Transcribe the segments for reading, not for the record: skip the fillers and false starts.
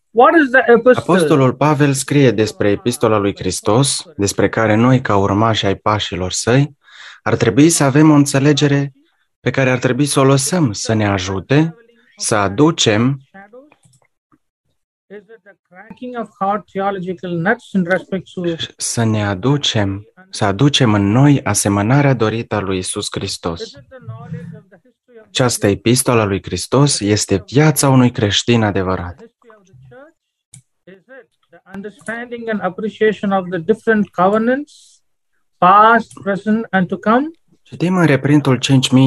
What is the epistle? Apostolul Pavel scrie despre epistola lui Hristos, despre care noi, ca urmași ai pașilor săi, ar trebui să avem o înțelegere pe care ar trebui să o lăsăm să ne ajute să aducem Is it the cracking of hard theological nuts in respect to să aducem în noi asemănarea dorită a lui Iisus Hristos. is it the knowledge of the history of Această epistolă a lui Hristos este viața unui creștin adevărat. the history of the church? Is it the understanding and appreciation of the different covenants, past, present, and to come? Citim în reprintul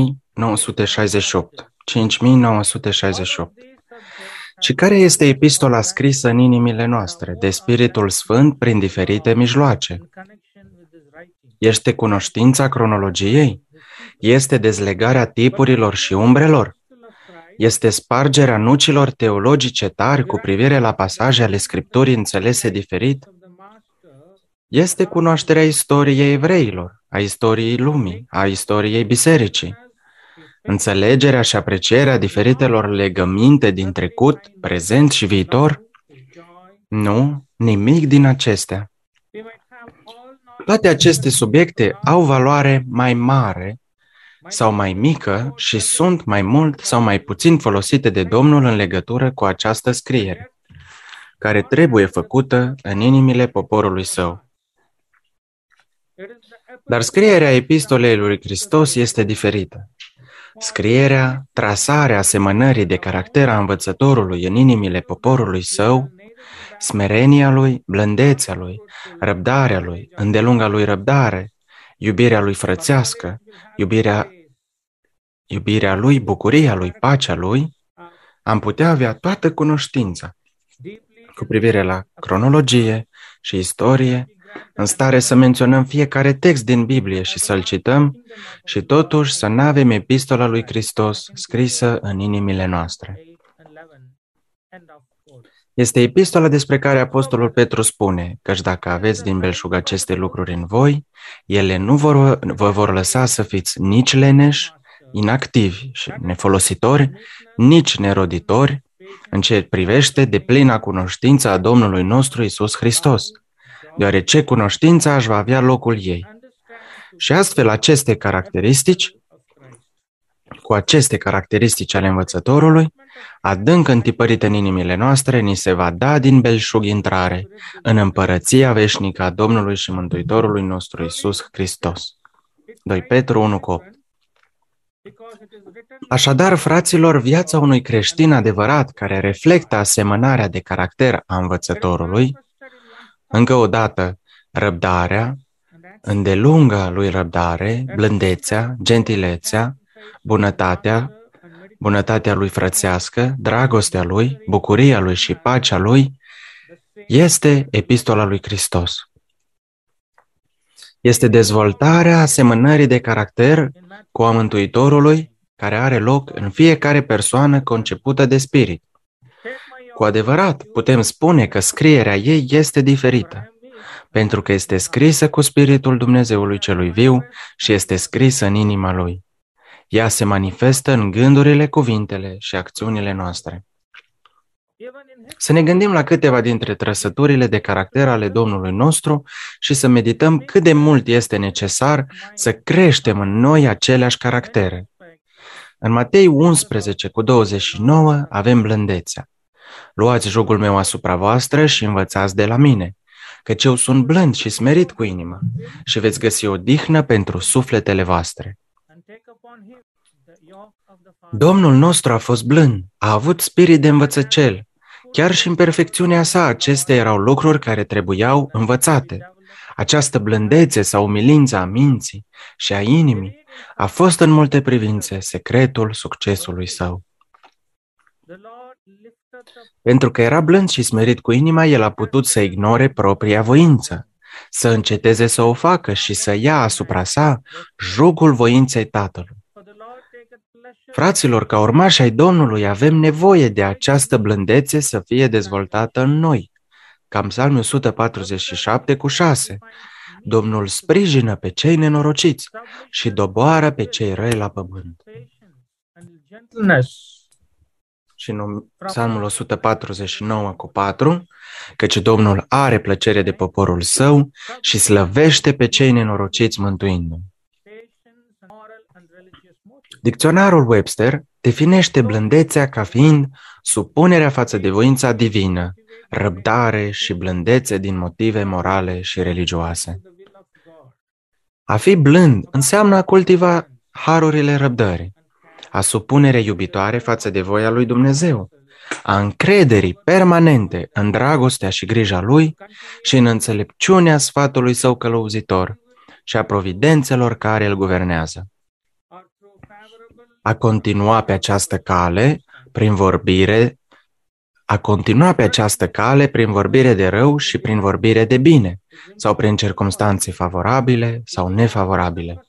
5968. 5968. Și care este epistola scrisă în inimile noastre, de Spiritul Sfânt prin diferite mijloace? In connection with this writing. Este cunoștința cronologiei? Este dezlegarea tipurilor și umbrelor? Este spargerea nucilor teologice tari cu privire la pasaje ale Scripturii înțelese diferit? Of the master, Este cunoașterea istoriei evreilor, a istoriei lumii, a istoriei bisericii. Înțelegerea și aprecierea diferitelor legăminte din trecut, prezent și viitor? joy. Nu, nimic din acestea. We might have all knowledge Toate aceste subiecte au valoare mai mare sau mai mică și sunt mai mult sau mai puțin folosite de Domnul în legătură cu această scriere, care trebuie făcută în inimile poporului său. It is the Dar scrierea epistolei lui Hristos este diferită. Scrierea, trasarea asemănării de caracter a învățătorului în inimile poporului său, smerenia lui, blândețea lui, răbdarea lui, îndelunga lui răbdare, iubirea lui frățească, iubirea lui, bucuria lui, pacea lui, am putea avea toată cunoștința cu privire la cronologie și istorie, în stare să menționăm fiecare text din Biblie și să-l cităm și totuși să nu avem epistola lui Hristos scrisă în inimile noastre. 8 and 11. End of quote. Este epistola despre care Apostolul Petru spune, căci dacă aveți din belșug aceste lucruri în voi, ele nu vă vor lăsa să fiți nici leneși, inactivi și nefolositori, nici neroditori, în ce privește deplina cunoștință a Domnului nostru Iisus Hristos, deoarece cunoștința își va avea locul ei. Și astfel cu aceste caracteristici ale învățătorului, adânc întipărite în inimile noastre, ni se va da din belșug intrare în împărăția veșnică a Domnului și Mântuitorului nostru Iisus Hristos. 2 Petru 1:8. Because it is written, Așadar, fraților, viața unui creștin adevărat care reflectă asemănarea de caracter a învățătorului, încă o dată, răbdarea, îndelunga lui răbdare, blândețea, gentilețea, bunătatea lui frățească, dragostea lui, bucuria lui și pacea lui, este epistola lui Hristos. Este dezvoltarea asemănării de caracter cu a Mântuitorului care are loc în fiecare persoană concepută de Spirit. Cu adevărat, putem spune că scrierea ei este diferită, pentru că este scrisă cu Spiritul Dumnezeului celui viu și este scrisă în inima Lui. Ea se manifestă în gândurile, cuvintele și acțiunile noastre. Să ne gândim la câteva dintre trăsăturile de caracter ale Domnului nostru și să medităm cât de mult este necesar să creștem în noi aceleași caractere. În Matei 11:29 avem blândețea. Luați jugul meu asupra voastră și învățați de la mine, căci eu sunt blând și smerit cu inimă și veți găsi odihnă pentru sufletele voastre. Domnul nostru a fost blând, a avut spirit de învățăcel. Chiar și în perfecțiunea sa, acestea erau lucruri care trebuiau învățate. Această blândețe sau umilință a minții și a inimii a fost în multe privințe secretul succesului său. Pentru că era blând și smerit cu inima, el a putut să ignore propria voință, să înceteze să o facă și să ia asupra sa jugul voinței Tatălui. Fraților, ca urmași ai Domnului, avem nevoie de această blândețe să fie dezvoltată în noi. Ca în Psalmul 147:6, Domnul sprijină pe cei nenorociți și doboară pe cei răi la pământ. Și în Psalmul 149 cu 4, căci Domnul are plăcere de poporul său și slăvește pe cei nenorociți mântuindu-i. Dicționarul Webster definește blândețea ca fiind supunerea față de voința divină, răbdare și blândețe din motive morale și religioase. A fi blând înseamnă a cultiva harurile răbdării, a supunere iubitoare față de voia lui Dumnezeu, a încrederii permanente în dragostea și grija lui și în înțelepciunea sfatului său călăuzitor și a providențelor care îl guvernează. A continua pe această cale prin vorbire de rău și prin vorbire de bine, sau prin circumstanțe favorabile sau nefavorabile.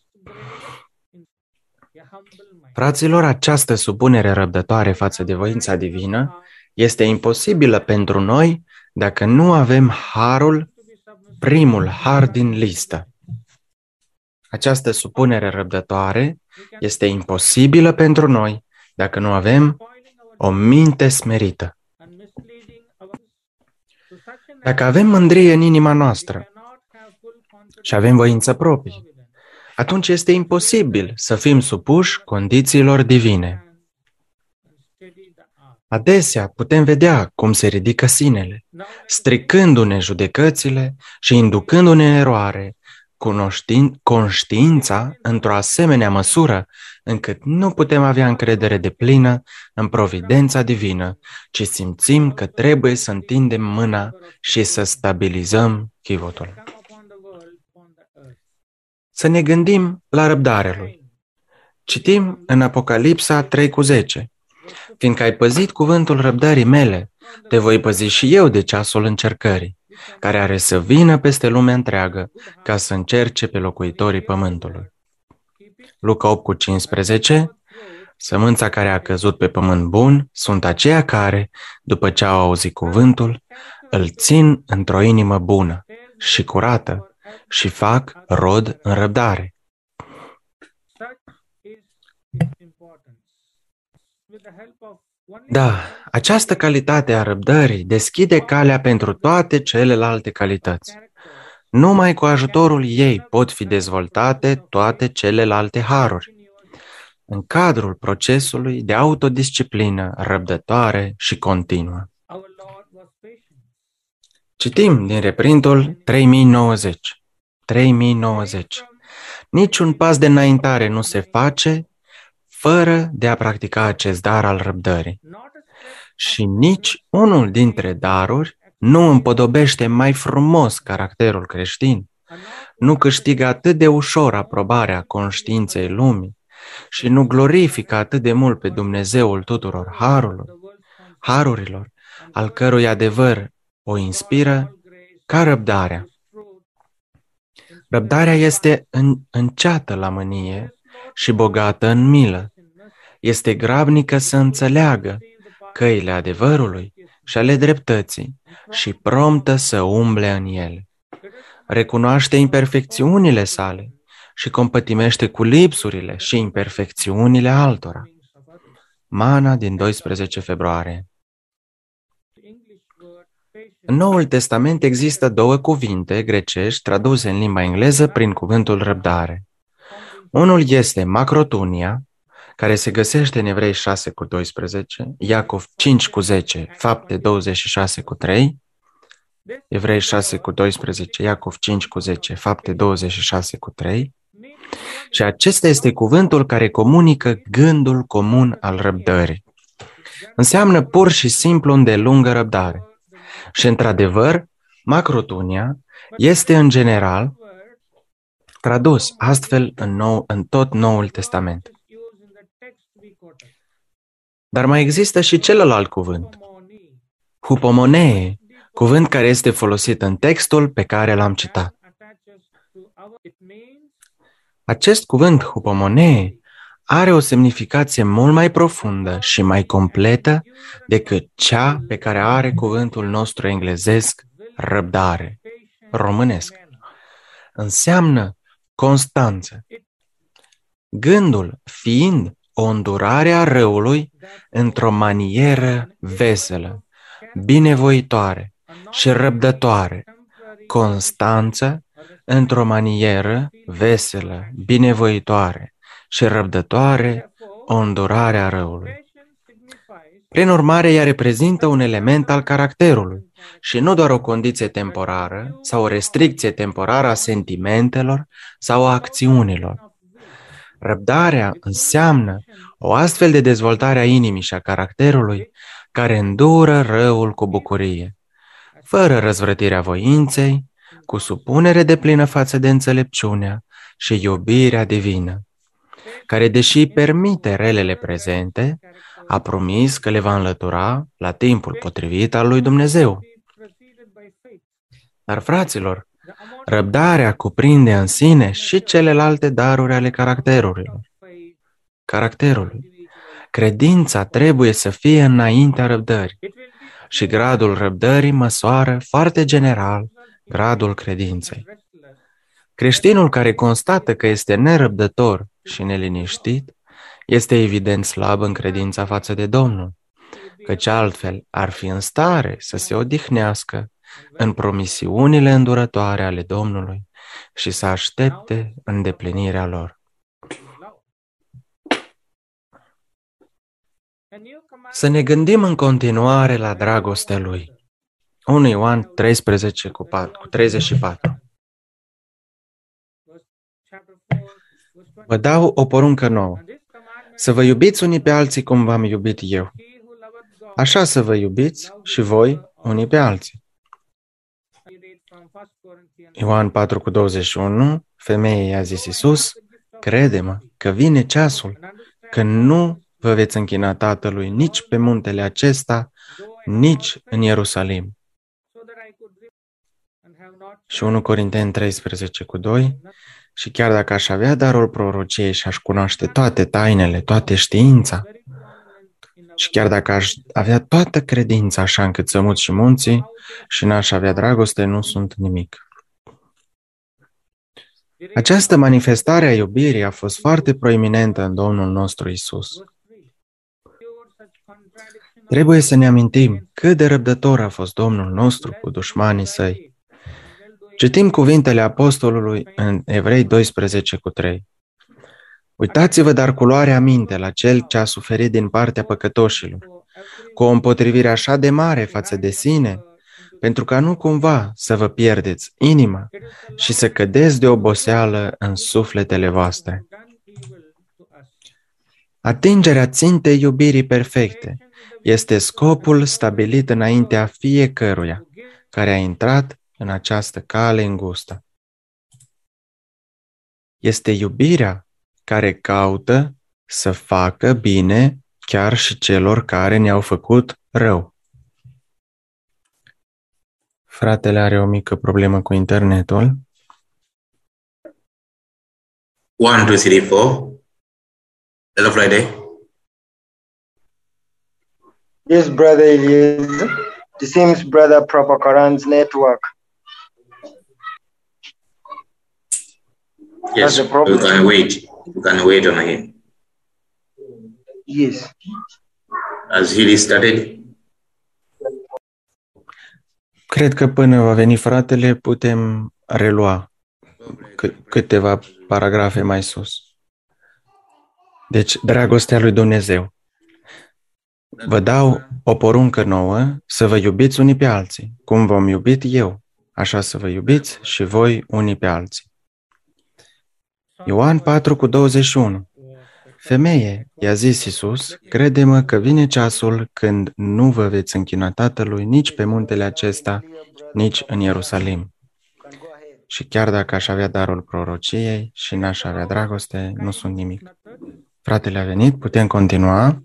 Fraților, această supunere răbdătoare față de voința divină este imposibilă pentru noi dacă nu avem harul, primul har din listă. Această supunere răbdătoare este imposibilă pentru noi dacă nu avem o minte smerită. Dacă avem mândrie în inima noastră și avem voință proprie, atunci este imposibil să fim supuși condițiilor divine. Adesea putem vedea cum se ridică sinele, stricându-ne judecățile și inducându-ne în eroare, conștiința într-o asemenea măsură încât nu putem avea încredere deplină în providența divină, ci simțim că trebuie să întindem mâna și să stabilizăm chivotul. Să ne gândim la răbdarea lui. Citim în Apocalipsa 3:10. Fiindcă ai păzit cuvântul răbdării mele, te voi păzi și eu de ceasul încercării, care are să vină peste lumea întreagă ca să încerce pe locuitorii pământului. Luca 8:15. Sămânța care a căzut pe pământ bun sunt aceia care, după ce au auzit cuvântul, îl țin într-o inimă bună și curată și fac rod în răbdare. Da, această calitate a răbdării deschide calea pentru toate celelalte calități. Numai cu ajutorul ei pot fi dezvoltate toate celelalte haruri, în cadrul procesului de autodisciplină răbdătoare și continuă. Citim din reprintul 3090. 3090. Niciun pas de înaintare nu se face fără de a practica acest dar al răbdării. Și nici unul dintre daruri nu împodobește mai frumos caracterul creștin, nu câștigă atât de ușor aprobarea conștiinței lumii și nu glorifică atât de mult pe Dumnezeul tuturor harurilor, al cărui adevăr o inspiră ca răbdarea. Răbdarea este înceată la mânie și bogată în milă. Este grabnică să înțeleagă căile adevărului și ale dreptății și promptă să umble în ele. Recunoaște imperfecțiunile sale și compătimește cu lipsurile și imperfecțiunile altora. Mana din 12 februarie. În Noul Testament există două cuvinte grecești traduse în limba engleză prin cuvântul răbdare. Unul este macrotunia, care se găsește în Evrei 6:12, Iacov 5:10, Fapte 26:3, Evrei 6:12, Iacov 5:10, Fapte 26:3, și acesta este cuvântul care comunică gândul comun al răbdării. Înseamnă pur și simplu îndelungă răbdare. Și într-adevăr, macrotunia este în general tradus astfel în tot Noul Testament. Dar mai există și celălalt cuvânt, hupomonee, cuvânt care este folosit în textul pe care l-am citat. Acest cuvânt, hupomonee, are o semnificație mult mai profundă și mai completă decât cea pe care are cuvântul nostru englezesc, răbdare, românesc. Înseamnă constanță. Gândul fiind o îndurare a răului într-o manieră veselă, binevoitoare și răbdătoare, constanță într-o manieră veselă, binevoitoare și răbdătoare, o îndurare a răului. Prin urmare, ea reprezintă un element al caracterului și nu doar o condiție temporară sau o restricție temporară a sentimentelor sau a acțiunilor. Răbdarea înseamnă o astfel de dezvoltare a inimii și a caracterului care îndură răul cu bucurie, fără răzvrătirea voinței, cu supunere deplină față de înțelepciunea și iubirea divină, care, deși permite relele prezente, a promis că le va înlătura la timpul potrivit al lui Dumnezeu. Dar, fraților, răbdarea cuprinde în sine și celelalte daruri ale caracterului. Credința trebuie să fie înaintea răbdării și gradul răbdării măsoară foarte general gradul credinței. Creștinul care constată că este nerăbdător și neliniștit este evident slab în credința față de Domnul, căci altfel ar fi în stare să se odihnească în promisiunile îndurătoare ale Domnului și să aștepte îndeplinirea lor. Să ne gândim în continuare la dragostea Lui. 1 Ioan 13:34. Vă dau o poruncă nouă, să vă iubiți unii pe alții cum v-am iubit eu. Așa să vă iubiți și voi unii pe alții. Ioan 4:21, femeie i-a zis Iisus, crede-mă că vine ceasul când nu vă veți închina Tatălui nici pe muntele acesta, nici în Ierusalim. Și 1 Corinteni 13:2, și chiar dacă aș avea darul prorociei și aș cunoaște toate tainele, toate știința, și chiar dacă aș avea toată credința așa încât să mut și munții și n-aș avea dragoste, nu sunt nimic. Această manifestare a iubirii a fost foarte proeminentă în Domnul nostru Iisus. Trebuie să ne amintim cât de răbdător a fost Domnul nostru cu dușmanii săi. Citim cuvintele apostolului în Evrei 12:3. Uitați-vă dar cu luare aminte la cel ce a suferit din partea păcătoșilor, cu o împotrivire așa de mare față de sine, pentru ca nu cumva să vă pierdeți inima și să cădeți de oboseală în sufletele voastre. Atingerea țintei iubirii perfecte este scopul stabilit înaintea fiecăruia care a intrat în această cale îngustă. Este iubirea care caută să facă bine chiar și celor care ne-au făcut rău. Fratele are o mică problemă cu internetul. 1, 2, 3, 4. Hello, Friday. Yes, brother Eliezer. It seems brother Prabhakaran's network. Yes, That's the problem. you can wait. You can wait on him. Yes. Has he started? Cred că până va veni fratele putem relua câteva paragrafe mai sus. Deci, dragostea lui Dumnezeu. Vă dau o poruncă nouă, să vă iubiți unii pe alții, cum v-am iubit eu, așa să vă iubiți și voi unii pe alții. Ioan 4:21. Femeie, i-a zis Iisus, crede-mă că vine ceasul când nu vă veți închina Tatălui nici pe muntele acesta, nici în Ierusalim. Și chiar dacă aș avea darul prorociei și n-aș avea dragoste, nu sunt nimic. Fratele a venit, putem continua.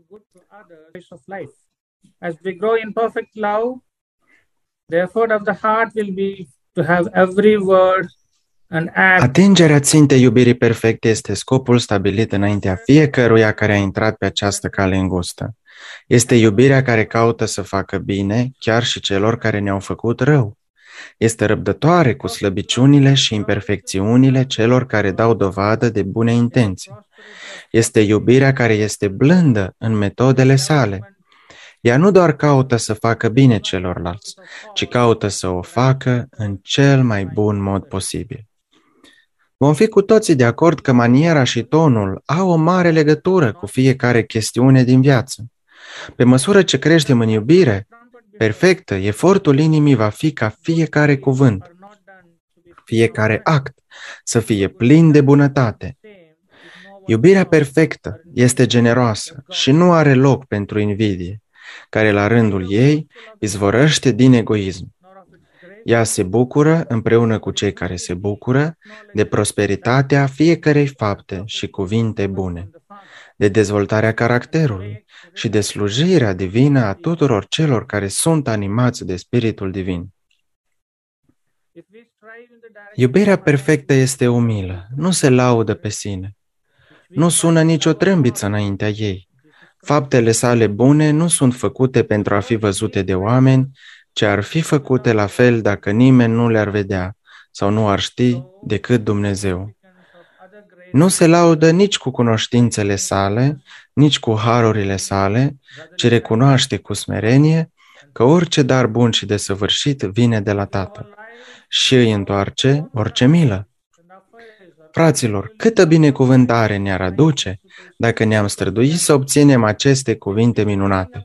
As we grow in perfect love, the effort of the heart will be to have every word and act. Atingerea țintei iubirii perfecte este scopul stabilit înaintea fiecăruia care a intrat pe această cale îngustă. Este iubirea care caută să facă bine chiar și celor care ne-au făcut rău. Este răbdătoare cu slăbiciunile și imperfecțiunile celor care dau dovadă de bune intenții. Este iubirea care este blândă în metodele sale. Ea nu doar caută să facă bine celorlalți, ci caută să o facă în cel mai bun mod posibil. Vom fi cu toții de acord că maniera și tonul au o mare legătură cu fiecare chestiune din viață. Pe măsură ce creștem în iubire perfectă, efortul inimii va fi ca fiecare cuvânt, fiecare act să fie plin de bunătate. Iubirea perfectă este generoasă și nu are loc pentru invidie, care la rândul ei izvorăște din egoism. Ea se bucură împreună cu cei care se bucură de prosperitatea fiecărei fapte și cuvinte bune, de dezvoltarea caracterului și de slujirea divină a tuturor celor care sunt animați de Spiritul Divin. Iubirea perfectă este umilă, nu se laudă pe sine, nu sună nicio trâmbiță înaintea ei. Faptele sale bune nu sunt făcute pentru a fi văzute de oameni, ci ar fi făcute la fel dacă nimeni nu le-ar vedea sau nu ar ști decât Dumnezeu. Nu se laudă nici cu cunoștințele sale, nici cu harurile sale, ci recunoaște cu smerenie că orice dar bun și desăvârșit vine de la Tatăl și îi întoarce orice milă. Fraților, câtă binecuvântare ne-ar aduce dacă ne-am străduit să obținem aceste cuvinte minunate.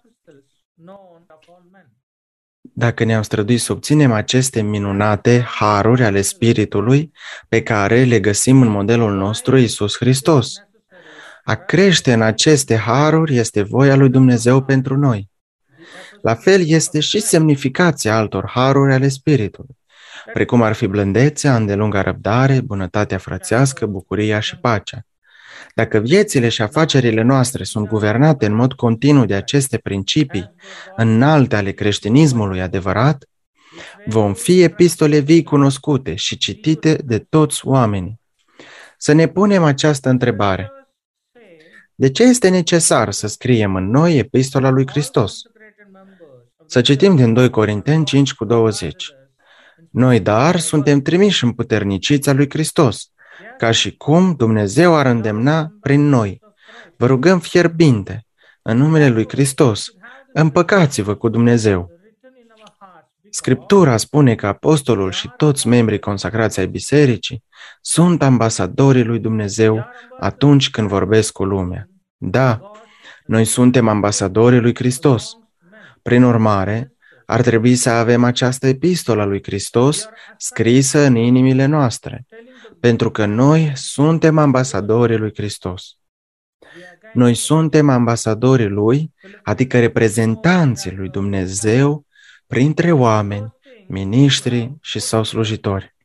Dacă ne-am străduit să obținem aceste minunate haruri ale Spiritului pe care le găsim în modelul nostru Iisus Hristos. A crește în aceste haruri este voia lui Dumnezeu pentru noi. La fel este și semnificația altor haruri ale Spiritului, precum ar fi blândețea, îndelunga răbdare, bunătatea frățească, bucuria și pacea. Dacă viețile și afacerile noastre sunt guvernate în mod continuu de aceste principii înalte ale creștinismului adevărat, vom fi epistole vii cunoscute și citite de toți oamenii. Să ne punem această întrebare. De ce este necesar să scriem în noi epistola lui Hristos? Să citim din 2 Corinteni 5:20. Noi, dar, suntem trimiși împuterniciți a lui Hristos, ca și cum Dumnezeu ar îndemna prin noi. Vă rugăm fierbinte, în numele lui Hristos, împăcați-vă cu Dumnezeu. Scriptura spune că apostolul și toți membrii consacrați ai bisericii sunt ambasadorii lui Dumnezeu atunci când vorbesc cu lumea. Da, noi suntem ambasadorii lui Hristos. Prin urmare, ar trebui să avem această epistolă a lui Hristos scrisă în inimile noastre, pentru că noi suntem ambasadorii lui Hristos. Noi suntem ambasadorii lui, adică reprezentanții lui Dumnezeu printre oameni, miniștri și sau slujitori.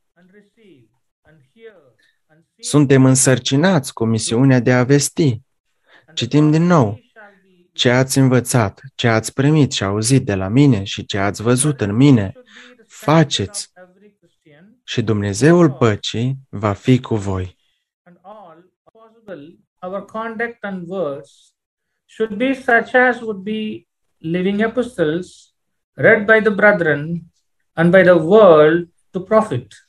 Suntem însărcinați cu misiunea de a vesti. Citim din nou. Ce ați învățat, ce ați primit și auzit de la mine și ce ați văzut în mine, faceți și Dumnezeul păcii va fi cu voi. Our conduct and words should be such as would be living epistles read by the brethren and by the world to profit.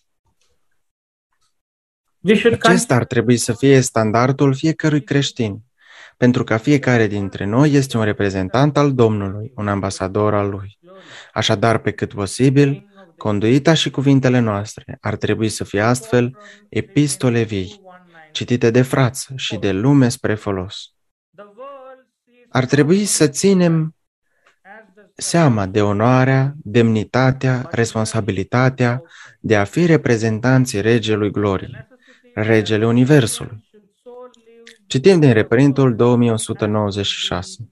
Acesta ar trebui să fie standardul fiecărui creștin, pentru că fiecare dintre noi este un reprezentant al Domnului, un ambasador al Lui. Așadar, pe cât posibil, conduita și cuvintele noastre ar trebui să fie astfel epistole vii, citite de frați și de lume spre folos. Ar trebui să ținem seama de onoarea, demnitatea, responsabilitatea de a fi reprezentanții Regelui Gloriei, Regele Universului. Citim din reprintul 2196.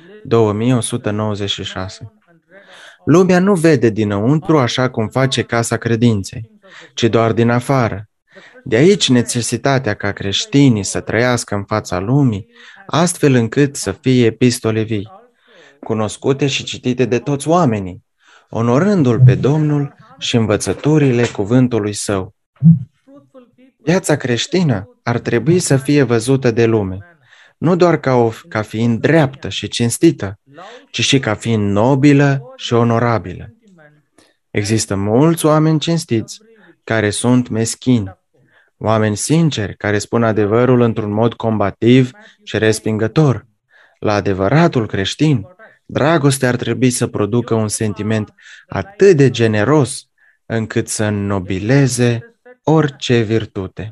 2196. Lumea nu vede dinăuntru așa cum face Casa Credinței, ci doar din afară. De aici necesitatea ca creștinii să trăiască în fața lumii, astfel încât să fie epistole vii, cunoscute și citite de toți oamenii, onorându-L pe Domnul și învățăturile cuvântului Său. Viața creștină ar trebui să fie văzută de lume, nu doar ca fiind dreaptă și cinstită, ci și ca fiind nobilă și onorabilă. Există mulți oameni cinstiți care sunt meschini, oameni sinceri care spun adevărul într-un mod combativ și respingător. La adevăratul creștin, dragostea ar trebui să producă un sentiment atât de generos încât să înnobileze orice virtute.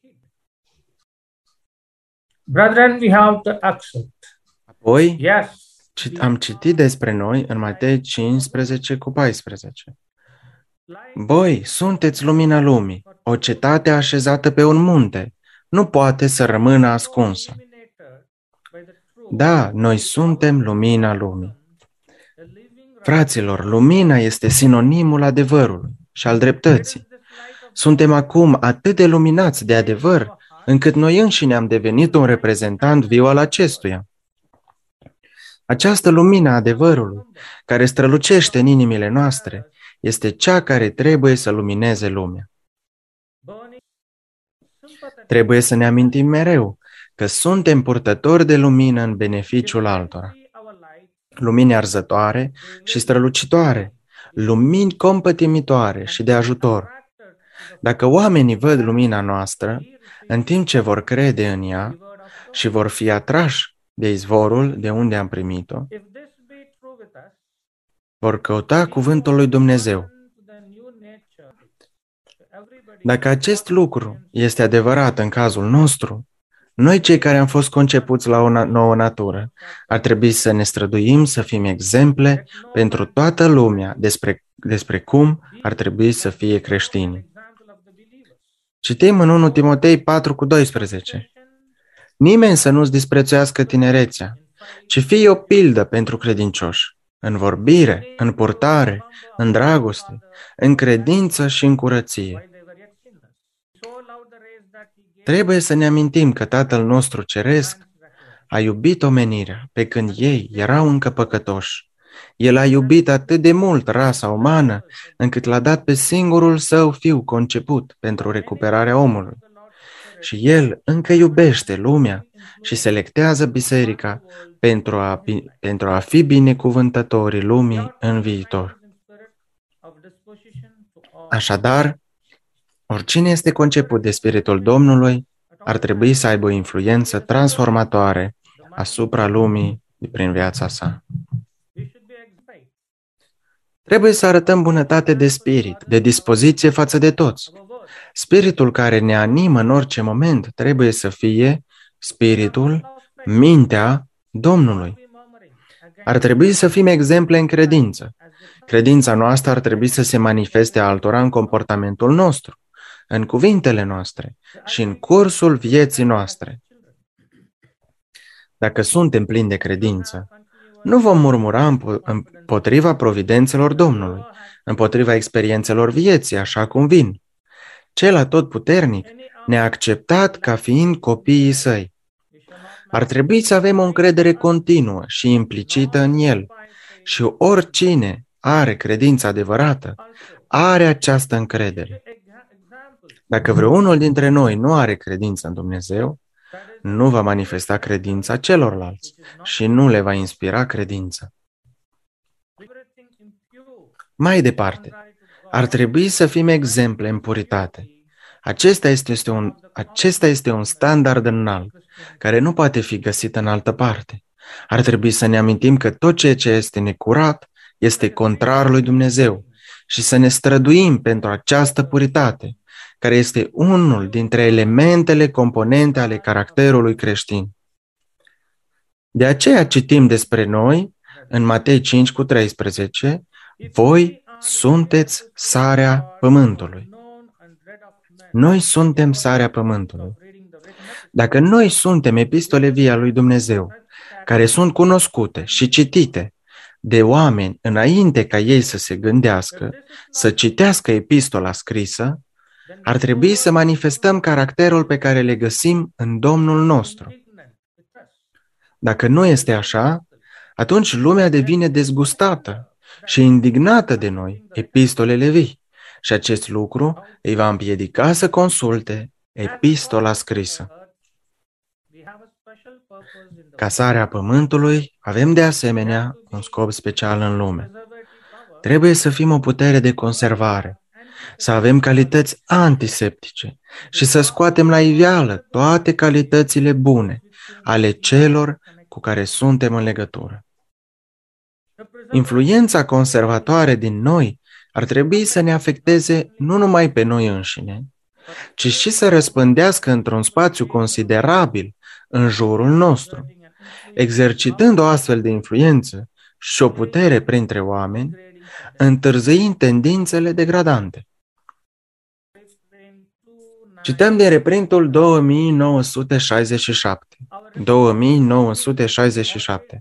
Brethren, we have to accept. Apoi, Yes. am citit despre noi în Matei 15:14. Voi sunteți lumina lumii, o cetate așezată pe un munte, nu poate să rămână ascunsă. Da, noi suntem lumina lumii. Fraților, lumina este sinonimul adevărului și al dreptății. Suntem acum atât de luminați de adevăr, încât noi înșine am devenit un reprezentant viu al acestuia. Această lumină a adevărului, care strălucește în inimile noastre, este cea care trebuie să lumineze lumea. Trebuie să ne amintim mereu că suntem purtători de lumină în beneficiul altora. Lumini arzătoare și strălucitoare, lumini compătimitoare și de ajutor. Dacă oamenii văd lumina noastră, în timp ce vor crede în ea și vor fi atrași de izvorul de unde am primit-o, vor căuta cuvântul lui Dumnezeu. Dacă acest lucru este adevărat în cazul nostru, noi cei care am fost concepuți la o nouă natură, ar trebui să ne străduim să fim exemple pentru toată lumea despre cum ar trebui să fie creștinii. Citim în 1 Timotei 4:12. Nimeni să nu-ți disprețuiască tinerețea, ci fie o pildă pentru credincioși, în vorbire, în purtare, în dragoste, în credință și în curăție. Trebuie să ne amintim că Tatăl nostru Ceresc a iubit omenirea pe când ei erau încă păcătoși. El a iubit atât de mult rasa umană, încât l-a dat pe singurul său fiu conceput pentru recuperarea omului. Și el încă iubește lumea și selectează biserica pentru a fi binecuvântătorii lumii în viitor. Așadar, oricine este conceput de Spiritul Domnului ar trebui să aibă o influență transformatoare asupra lumii prin viața sa. Trebuie să arătăm bunătate de spirit, de dispoziție față de toți. Spiritul care ne animă în orice moment trebuie să fie spiritul, mintea Domnului. Ar trebui să fim exemple în credință. Credința noastră ar trebui să se manifeste altora în comportamentul nostru, în cuvintele noastre și în cursul vieții noastre. Dacă suntem plini de credință, nu vom murmura împotriva providențelor Domnului, împotriva experiențelor vieții, așa cum vin. Cel atotputernic ne-a acceptat ca fiind copiii săi. Ar trebui să avem o încredere continuă și implicită în El. Și oricine are credință adevărată, are această încredere. Dacă vreunul dintre noi nu are credință în Dumnezeu, nu va manifesta credința celorlalți și nu le va inspira credință. Mai departe, ar trebui să fim exemple în puritate. Acesta este un standard înalt, care nu poate fi găsit în altă parte. Ar trebui să ne amintim că tot ceea ce este necurat este contrar lui Dumnezeu și să ne străduim pentru această puritate, care este unul dintre elementele componente ale caracterului creștin. De aceea citim despre noi în Matei 5:13, voi sunteți sarea pământului. Noi suntem sarea pământului. Dacă noi suntem epistole vii a lui Dumnezeu, care sunt cunoscute și citite de oameni înainte ca ei să se gândească, să citească epistola scrisă, ar trebui să manifestăm caracterul pe care le găsim în Domnul nostru. Dacă nu este așa, atunci lumea devine dezgustată și indignată de noi, epistolele vii, și acest lucru îi va împiedica să consulte epistola scrisă. Ca sarea pământului, avem de asemenea un scop special în lume. Trebuie să fim o putere de conservare, să avem calități antiseptice și să scoatem la iveală toate calitățile bune ale celor cu care suntem în legătură. Influența conservatoare din noi ar trebui să ne afecteze nu numai pe noi înșine, ci și să răspândească într-un spațiu considerabil în jurul nostru, exercitând o astfel de influență și o putere printre oameni, întârziind tendințele degradante. Cităm din reprintul 2967. 2967.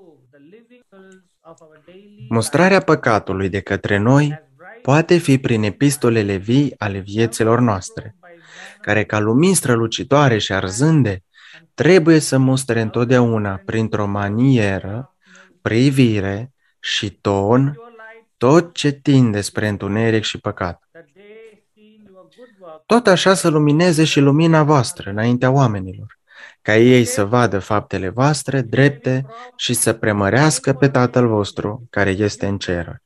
Mustrarea păcatului de către noi poate fi prin epistolele vii ale vieților noastre, care ca lumini strălucitoare și arzânde trebuie să mustre întotdeauna printr-o manieră, privire și ton tot ce tinde spre întuneric și păcat. Tot așa să lumineze și lumina voastră înaintea oamenilor, ca ei să vadă faptele voastre drepte și să premărească pe Tatăl vostru care este în cer.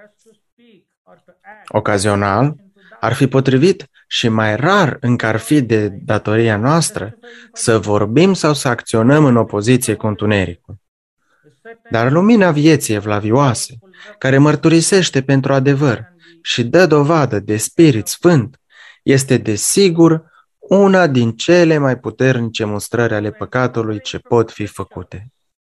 Ocazional, ar fi potrivit și mai rar încă ar fi de datoria noastră să vorbim sau să acționăm în opoziție cu întunericul. Dar lumina vieții evlavioase, care mărturisește pentru adevăr și dă dovadă de Spirit Sfânt, este desigur una din cele mai puternice mustrări ale păcatului ce pot fi făcute.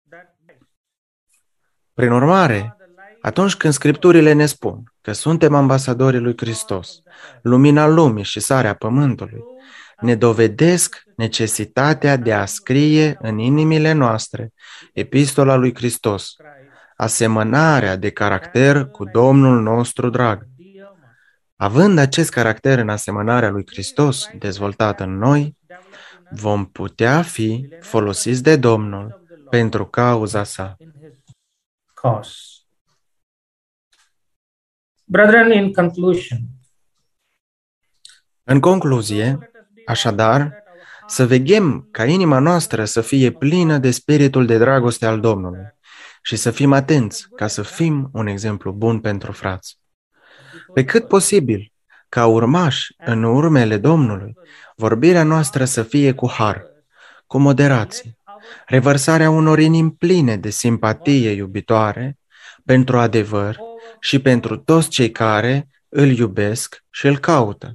Prin urmare, atunci când Scripturile ne spun că suntem ambasadorii lui Hristos, lumina lumii și sarea pământului, ne dovedesc necesitatea de a scrie în inimile noastre epistola lui Hristos, asemănarea de caracter cu Domnul nostru drag. Având acest caracter în asemănarea lui Hristos dezvoltat în noi, vom putea fi folosiți de Domnul pentru cauza sa. Brethren, in conclusion, În concluzie, așadar, să veghem ca inima noastră să fie plină de spiritul de dragoste al Domnului și să fim atenți ca să fim un exemplu bun pentru frați. Pe cât posibil, ca urmași în urmele Domnului, vorbirea noastră să fie cu har, cu moderație, revărsarea unor inimi pline de simpatie iubitoare pentru adevăr și pentru toți cei care îl iubesc și îl caută.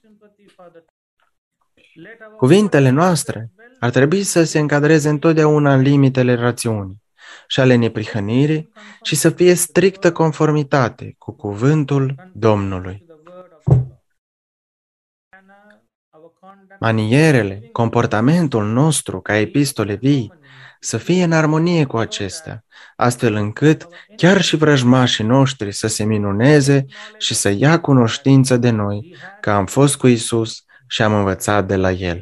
Cuvintele noastre ar trebui să se încadreze întotdeauna în limitele rațiunii și ale neprihănirii și să fie strictă conformitate cu cuvântul Domnului. Manierele, comportamentul nostru ca epistole vii să fie în armonie cu acestea, astfel încât chiar și vrăjmașii noștri să se minuneze și să ia cunoștință de noi că am fost cu Isus și am învățat de la El.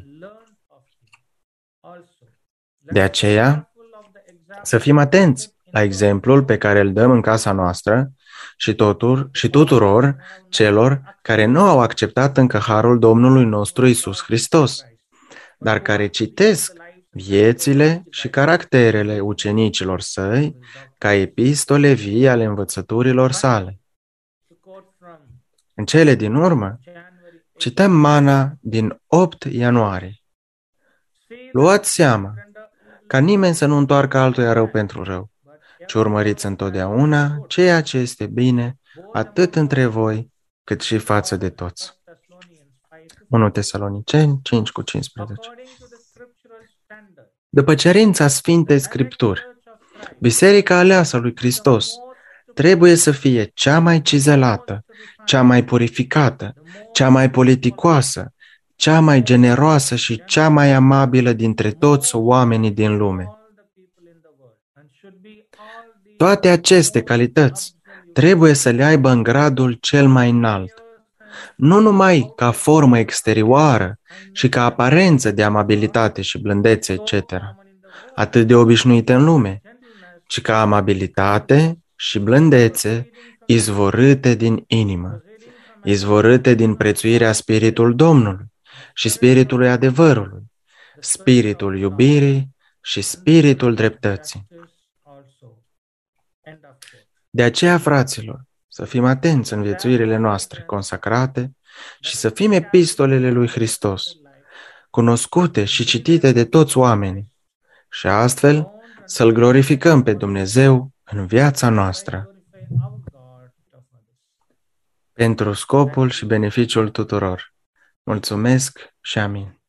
De aceea, să fim atenți la exemplul pe care îl dăm în casa noastră și tuturor celor care nu au acceptat încă harul Domnului nostru Iisus Hristos, dar care citesc viețile și caracterele ucenicilor săi ca epistole vii ale învățăturilor sale. În cele din urmă, cităm mana din 8 ianuarie. Luați seama ca nimeni să nu întoarcă altuia rău pentru rău, ci urmăriți întotdeauna ceea ce este bine, atât între voi, cât și față de toți. 1 Tesaloniceni 5:15. După cerința Sfintei Scripturi, Biserica aleasă lui Hristos trebuie să fie cea mai cizelată, cea mai purificată, cea mai politicoasă, cea mai generoasă și cea mai amabilă dintre toți oamenii din lume. Toate aceste calități trebuie să le aibă în gradul cel mai înalt, nu numai ca formă exterioară și ca aparență de amabilitate și blândețe, etc., atât de obișnuite în lume, ci ca amabilitate și blândețe izvorâte din inimă, izvorâte din prețuirea Spiritul Domnului și Spiritul adevărului, Spiritul iubirii și Spiritul dreptății. De aceea, fraților, să fim atenți în viețuirile noastre consacrate și să fim epistolele lui Hristos, cunoscute și citite de toți oamenii, și astfel să-L glorificăm pe Dumnezeu în viața noastră, pentru scopul și beneficiul tuturor. Mulțumesc și amin.